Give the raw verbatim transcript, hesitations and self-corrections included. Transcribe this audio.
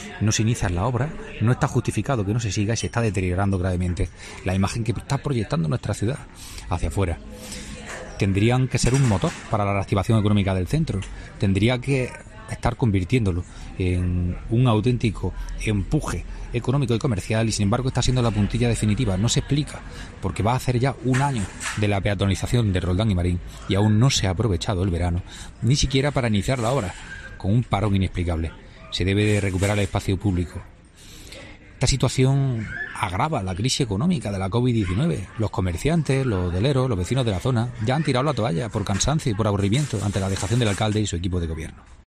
no se inicia la obra, no está justificado que no se siga y se está deteriorando gravemente la imagen que está proyectando nuestra ciudad hacia afuera. Tendrían que ser un motor para la reactivación económica del centro, tendría que estar convirtiéndolo en un auténtico empuje económico y comercial, y sin embargo está siendo la puntilla definitiva. No se explica, porque va a hacer ya un año de la peatonalización de Roldán y Marín y aún no se ha aprovechado el verano, ni siquiera para iniciar la obra, con un parón inexplicable. Se debe de recuperar el espacio público. Esta situación agrava la crisis económica de la covid diecinueve. Los comerciantes, los hoteleros, los vecinos de la zona ya han tirado la toalla por cansancio y por aburrimiento ante la dejación del alcalde y su equipo de gobierno.